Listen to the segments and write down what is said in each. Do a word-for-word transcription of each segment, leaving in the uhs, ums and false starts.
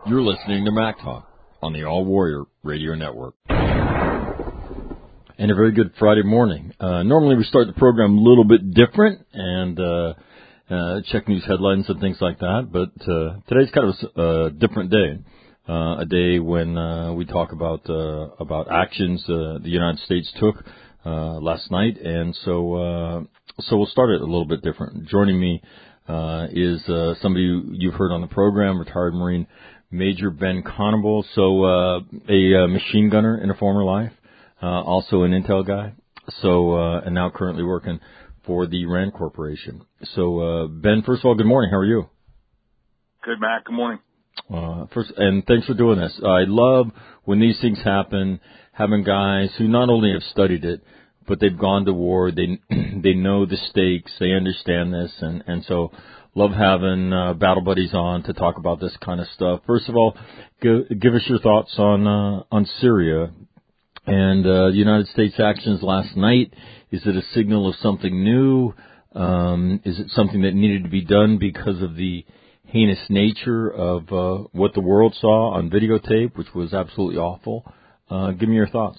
You're listening to Mac Talk on the All Warrior Radio Network. And a very good Friday morning. Uh, normally we start the program a little bit different and uh, uh, check news headlines and things like that, but uh, today's kind of a, a different day. Uh, a day when uh, we talk about uh, about actions uh, the United States took uh, last night, and so uh, so we'll start it a little bit different. Joining me uh, is uh, somebody you've heard on the program, retired Marine Major Ben Conable, so uh, a uh, machine gunner in a former life, uh, also an intel guy, so uh, and now currently working for the RAND Corporation. So uh, Ben, first of all, good morning. How are you? Good, Matt. Good morning. Uh, first, and thanks for doing this. I love when these things happen, having guys who not only have studied it, but they've gone to war. They they know the stakes. They understand this, and and so love having uh, battle buddies on to talk about this kind of stuff. First of all, give, give us your thoughts on uh, on Syria and uh, the United States actions last night. Is it a signal of something new? Um, is it something that needed to be done because of the heinous nature of uh, what the world saw on videotape, which was absolutely awful? Uh, give me your thoughts.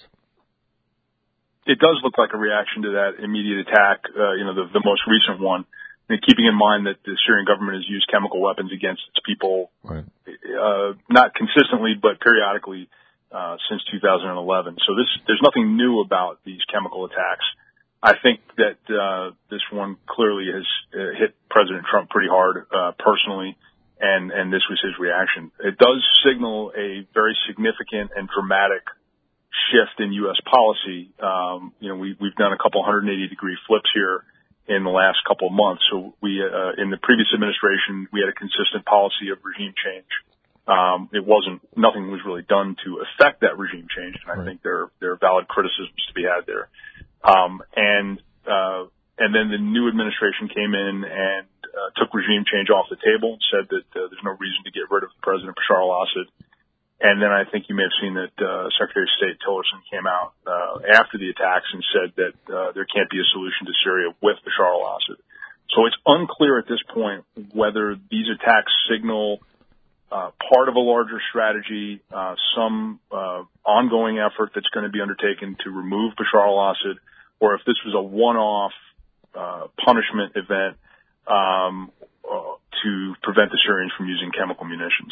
It does look like a reaction to that immediate attack, uh, you know, the, the most recent one. And keeping in mind that the Syrian government has used chemical weapons against its people, right. uh, not consistently, but periodically, uh, since two thousand eleven. So this, there's nothing new about these chemical attacks. I think that, uh, this one clearly has uh, hit President Trump pretty hard, uh, personally, and, and this was his reaction. It does signal a very significant and dramatic shift in U S policy. Um, you know, we, we've done a couple one hundred eighty degree flips here in the last couple of months. So we, uh, in the previous administration, we had a consistent policy of regime change. Um, it wasn't, nothing was really done to affect that regime change. And I right. think there, there are valid criticisms to be had there. Um, and, uh, and then the new administration came in and, uh, took regime change off the table, said that, uh, there's no reason to get rid of President Bashar al-Assad. And then I think you may have seen that, uh, Secretary of State Tillerson came out, uh, after the attacks and said that, uh, there can't be a solution to Syria with Bashar al-Assad. So it's unclear at this point whether these attacks signal, uh, part of a larger strategy, uh, some, uh, ongoing effort that's going to be undertaken to remove Bashar al-Assad, or if this was a one-off, uh, punishment event, um, uh, to prevent the Syrians from using chemical munitions.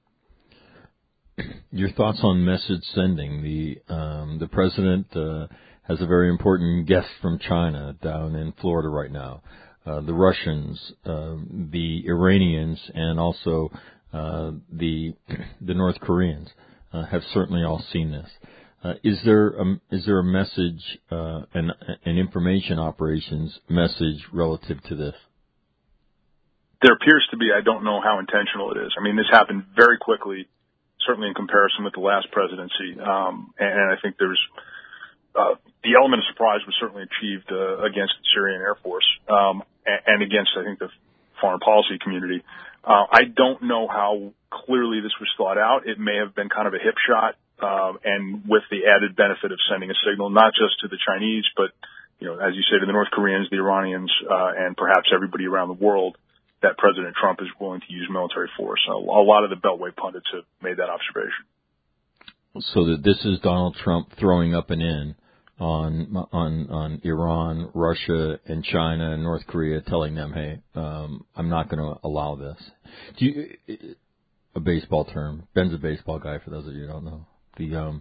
Your thoughts on message sending? The um, the president uh, has a very important guest from China down in Florida right now. Uh, the Russians, uh, the Iranians, and also uh, the the North Koreans uh, have certainly all seen this. Uh, is there a, is there a message, uh, an, an information operations message relative to this? There appears to be. I don't know how intentional it is. I mean, this happened very quickly, certainly in comparison with the last presidency. Um, and, and I think there's, uh, the element of surprise was certainly achieved, uh, against the Syrian Air Force, um, and, and against, I think, the foreign policy community. Uh, I don't know how clearly this was thought out. It may have been kind of a hip shot, um, and with the added benefit of sending a signal, not just to the Chinese, but, you know, as you say, to the North Koreans, the Iranians, uh, and perhaps everybody around the world, that President Trump is willing to use military force. So a lot of the Beltway pundits have made that observation. So that this is Donald Trump throwing up and in on on on Iran, Russia, and China and North Korea, telling them, "Hey, um, I'm not going to allow this." Do you, a baseball term? Ben's a baseball guy. For those of you who don't know, the um,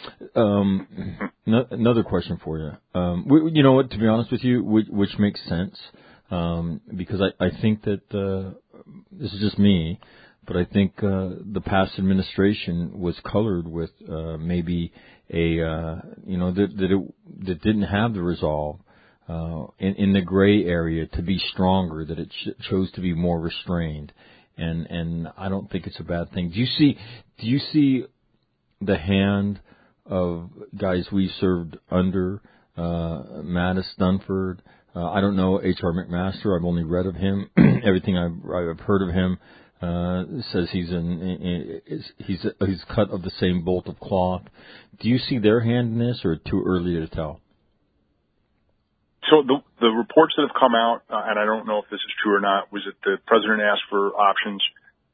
um, no, another question for you. Um, we, you know what? To be honest with you, which, which makes sense. Um, because I, I think that, uh, this is just me, but I think, uh, the past administration was colored with, uh, maybe a, uh, you know, that, that it, that didn't have the resolve, uh, in, in the gray area to be stronger, that it ch- chose to be more restrained. And, and I don't think it's a bad thing. Do you see, do you see the hand of guys we served under, uh, Mattis, Dunford? Uh, I don't know H R McMaster. I've only read of him. Everything I've, I've heard of him uh, says he's in, he's he's cut of the same bolt of cloth. Do you see their hand in this, or too early to tell? So the the reports that have come out, uh, and I don't know if this is true or not, was that the president asked for options.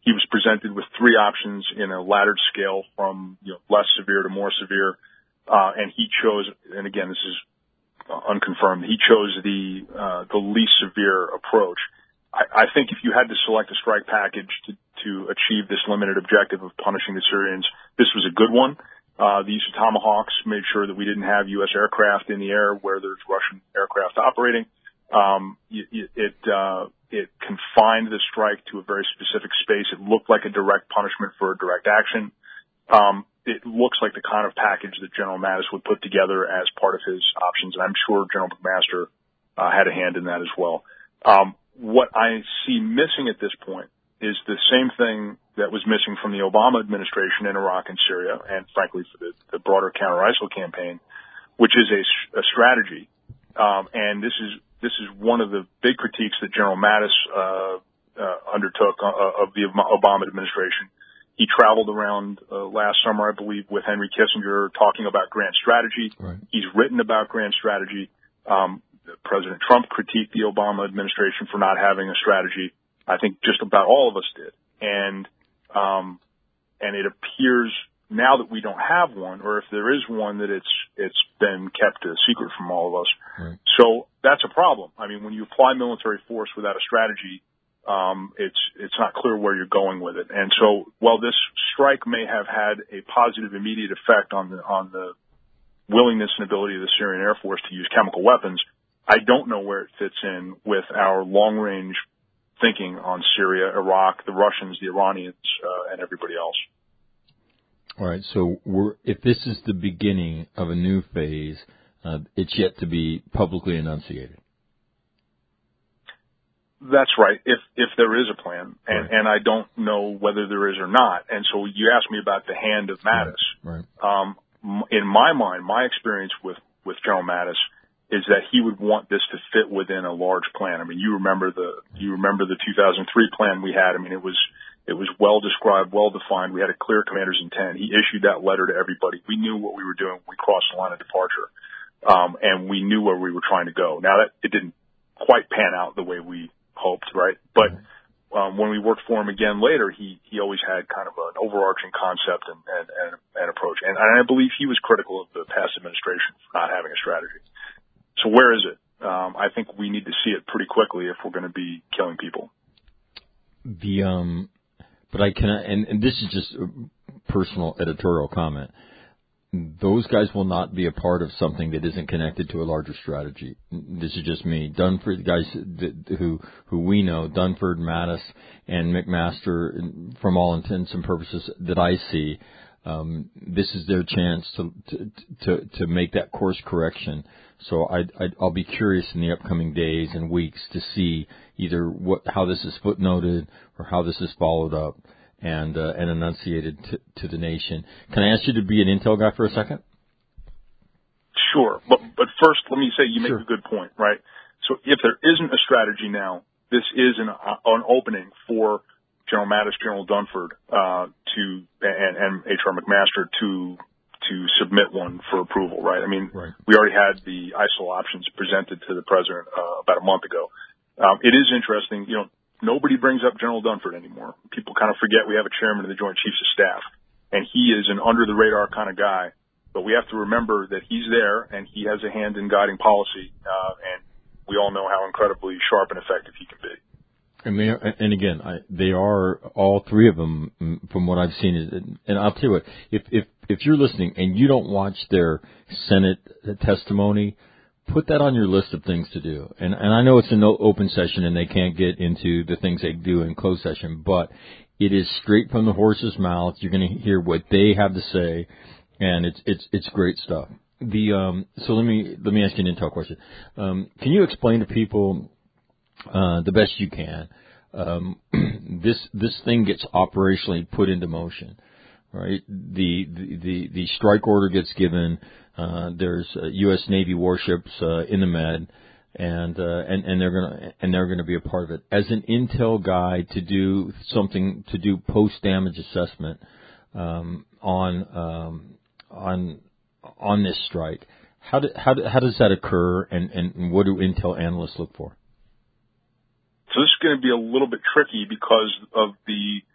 he was presented with three options in a laddered scale from, you know, less severe to more severe. Uh, and he chose, and again, this is unconfirmed, he chose the, uh, the least severe approach. I, I think if you had to select a strike package to, to achieve this limited objective of punishing the Syrians, this was a good one. Uh, the use of Tomahawks made sure that we didn't have U S aircraft in the air where there's Russian aircraft operating. Um, it, it, uh, it confined the strike to a very specific space. It looked like a direct punishment for a direct action. Um, it looks like the kind of package that General Mattis would put together as part of his options, and I'm sure General McMaster uh, had a hand in that as well. Um, what I see missing at this point is the same thing that was missing from the Obama administration in Iraq and Syria, and frankly for the, the broader counter-ISIL campaign, which is a, a strategy. Um, and this is this is one of the big critiques that General Mattis uh, uh, undertook uh, of the Obama administration. He traveled around uh, last summer, I believe, with Henry Kissinger talking about grand strategy. Right. He's written about grand strategy. Um, President Trump critiqued the Obama administration for not having a strategy. I think just about all of us did. And, um, and it appears now that we don't have one, or if there is one, that it's, it's been kept a secret from all of us. Right. So that's a problem. I mean, when you apply military force without a strategy, um, it's, it's not clear where you're going with it. And so while this strike may have had a positive immediate effect on the, on the willingness and ability of the Syrian Air Force to use chemical weapons, I don't know where it fits in with our long range thinking on Syria, Iraq, the Russians, the Iranians, uh, and everybody else. All right. So we're, if this is the beginning of a new phase, uh, it's yet to be publicly enunciated. That's right. If, if there is a plan, and, right. and I don't know whether there is or not. And so you asked me about the hand of Mattis. Right. Right. Um, in my mind, my experience with, with General Mattis is that he would want this to fit within a large plan. I mean, you remember the, you remember the two thousand three plan we had. I mean, it was, it was well described, well defined. We had a clear commander's intent. He issued that letter to everybody. We knew what we were doing. We crossed the line of departure. Um, and we knew where we were trying to go. Now that it didn't quite pan out the way we hoped, right? But, um, when we worked for him again later, he, he always had kind of an overarching concept and, and, and, and approach. And, and I believe he was critical of the past administration for not having a strategy. So where is it? Um, I think we need to see it pretty quickly if we're going to be killing people. The um, but I can, and, and this is just a personal editorial comment. Those guys will not be a part of something that isn't connected to a larger strategy. This is just me. Dunford, the guys that, who who we know, Dunford, Mattis, and McMaster, from all intents and purposes that I see, um, this is their chance to to to, to make that course correction. So I, I, I'll be curious in the upcoming days and weeks to see either what how this is footnoted or how this is followed up and uh, and enunciated to, to the nation. Can I ask you to be an intel guy for a second? Sure, but but first let me say you make sure. a good point, right? So if there isn't a strategy now, this is an an opening for General Mattis, General Dunford, uh, to and, and H R McMaster to. to submit one for approval, right? I mean, right. We already had the ISIL options presented to the president uh, about a month ago. Um, it is interesting, you know, nobody brings up General Dunford anymore. People kind of forget we have a chairman of the Joint Chiefs of Staff, and he is an under-the-radar kind of guy. But we have to remember that he's there, and he has a hand in guiding policy, uh, and we all know how incredibly sharp and effective he can be. And, they are, and again, I, they are all three of them, from what I've seen. Is, and I'll tell you what, if if if you're listening and you don't watch their Senate testimony, put that on your list of things to do. And and I know it's an open session and they can't get into the things they do in closed session, but it is straight from the horse's mouth. You're going to hear what they have to say, and it's it's it's great stuff. The um, so let me let me ask you an intel question. Um, can you explain to people? Uh, the best you can. Um, this this thing gets operationally put into motion, right? The the the, the strike order gets given. Uh, there's uh, U S Navy warships uh, in the Med, and uh, and and they're gonna and they're gonna be a part of it. As an intel guy, to do something to do post damage assessment um, on um, on on this strike. How do, how do, how does that occur, and, and what do intel analysts look for? So this is going to be a little bit tricky because of the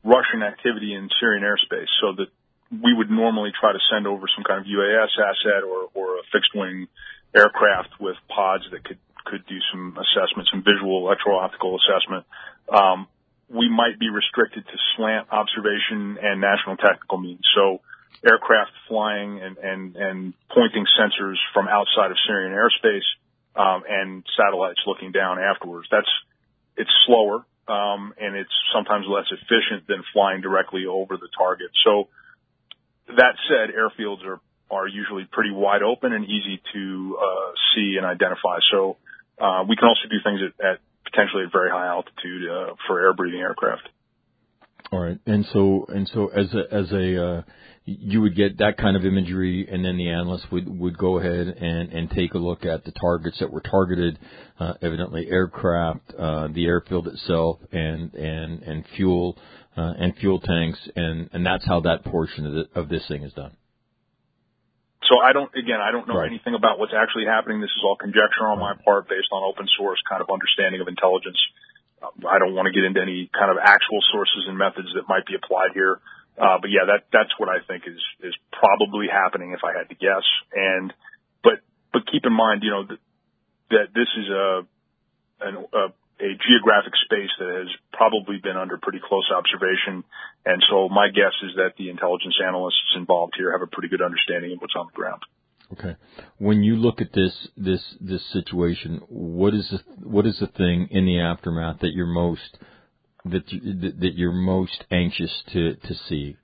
Russian activity in Syrian airspace, so that we would normally try to send over some kind of U A S asset or, or a fixed-wing aircraft with pods that could, could do some assessment, some visual electro-optical assessment. Um, we might be restricted to slant observation and national tactical means. So aircraft flying and, and, and pointing sensors from outside of Syrian airspace, um, and satellites looking down afterwards. That's, it's slower, um, and it's sometimes less efficient than flying directly over the target. So that said, airfields are, are usually pretty wide open and easy to, uh, see and identify. So, uh, we can also do things at, at potentially at very high altitude, uh, for air breathing aircraft. All right. And so, and so as a, as a, uh, you would get that kind of imagery, and then the analyst would, would go ahead and, and take a look at the targets that were targeted, uh, evidently aircraft, uh, the airfield itself, and, and, and fuel, uh, and fuel tanks, and, and that's how that portion of, the, of this thing is done. So I don't, again, I don't know right. anything about what's actually happening. This is all conjecture on right. my part based on open source kind of understanding of intelligence. I don't want to get into any kind of actual sources and methods that might be applied here. Uh, but yeah, that, that's what I think is, is probably happening if I had to guess. And, but, but keep in mind, you know, that, that this is a, an, a, a geographic space that has probably been under pretty close observation. And so my guess is that the intelligence analysts involved here have a pretty good understanding of what's on the ground. Okay. When you look at this, this, this situation, what is the, what is the thing in the aftermath that you're most, that you, that you're most anxious to, to see?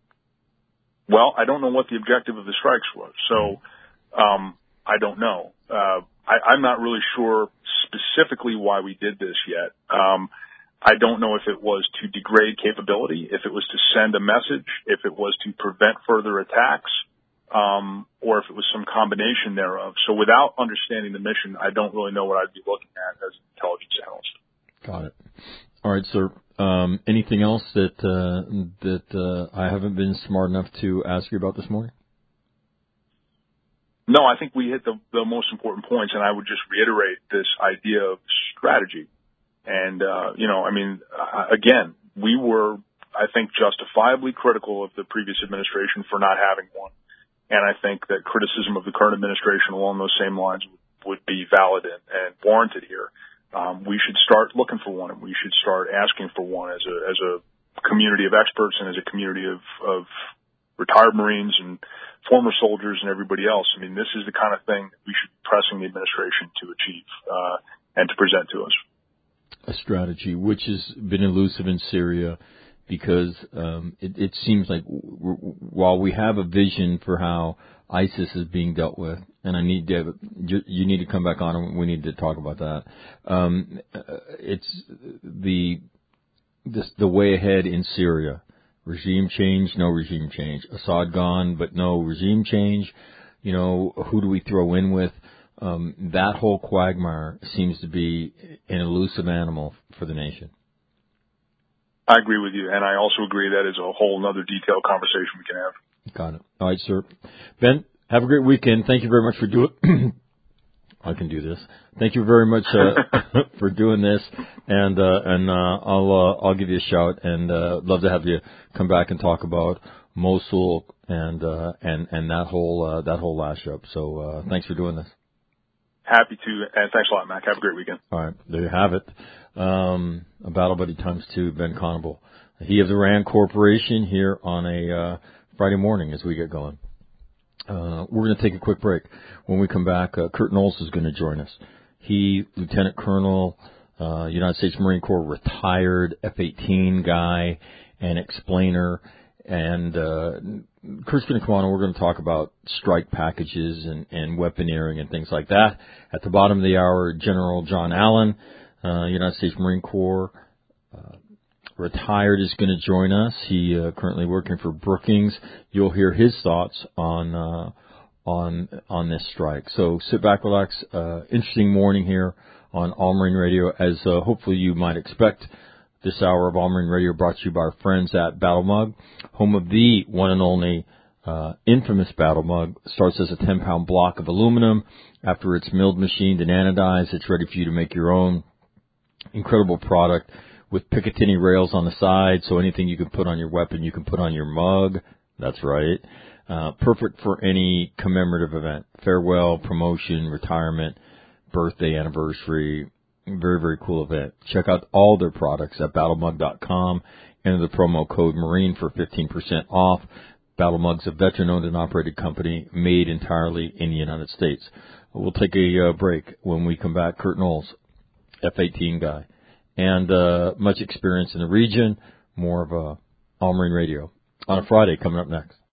Well, I don't know what the objective of the strikes was. So, um, I don't know. Uh, I, I'm not really sure specifically why we did this yet. Um, I don't know if it was to degrade capability, if it was to send a message, if it was to prevent further attacks, um, or if it was some combination thereof. So without understanding the mission, I don't really know what I'd be looking at as an intelligence analyst. Got it. All right, sir. Um, anything else that uh, that uh, I haven't been smart enough to ask you about this morning? No, I think we hit the, the most important points, and I would just reiterate this idea of strategy. And, uh, you know, I mean, uh, again, we were, I think, justifiably critical of the previous administration for not having one. And I think that criticism of the current administration along those same lines would be valid and, and warranted here. Um, we should start looking for one, and we should start asking for one as a as a community of experts and as a community of, of retired Marines and former soldiers and everybody else. I mean, this is the kind of thing that we should be pressing the administration to achieve uh, and to present to us. A strategy which has been elusive in Syria, because um, it, it seems like w- w- while we have a vision for how ISIS is being dealt with, and I need David, you, you need to come back on and we need to talk about that. Um, it's the this, the way ahead in Syria. Regime change, no regime change. Assad gone, but no regime change. You know, who do we throw in with? Um, that whole quagmire seems to be an elusive animal for the nation. I agree with you, and I also agree that is a whole other detailed conversation we can have. Got it. All right, sir. Ben, have a great weekend. Thank you very much for doing. I can do this. Thank you very much uh, for doing this, and uh, and uh, I'll uh, I'll give you a shout, and uh, love to have you come back and talk about Mosul and uh, and and that whole uh, that whole lash up. So uh, thanks for doing this. Happy to, and thanks a lot, Mac. Have a great weekend. All right, there you have it. Um, a Battle Buddy times two, Ben Conable. He of the Rand Corporation here on a uh, Friday morning as we get going. Uh, we're going to take a quick break. When we come back, uh, Kurt Knowles is going to join us. He, Lieutenant Colonel, uh, United States Marine Corps, retired F eighteen guy and explainer. And uh, Kurt's going to come on and we're going to talk about strike packages and, and weaponeering and things like that. At the bottom of the hour, General John Allen, uh, United States Marine Corps, uh, retired, is going to join us. He uh, currently working for Brookings. You'll hear his thoughts on uh, on on this strike. So sit back, relax. Uh, interesting morning here on All Marine Radio, as uh, hopefully you might expect. This hour of All Marine Radio brought to you by our friends at Battle Mug, home of the one and only uh, infamous Battle Mug. Starts as a ten-pound block of aluminum. After it's milled, machined, and anodized, it's ready for you to make your own. Incredible product with Picatinny rails on the side, so anything you can put on your weapon, you can put on your mug. That's right. Uh, perfect for any commemorative event, farewell, promotion, retirement, birthday, anniversary. Very, very cool event. Check out all their products at battle mug dot com. Enter the promo code Marine for fifteen percent off. BattleMug's a veteran-owned and operated company made entirely in the United States. We'll take a uh, break. When we come back, Kurt Knowles, F eighteen guy, and uh, much experience in the region, more of a All Marine Radio on a Friday coming up next.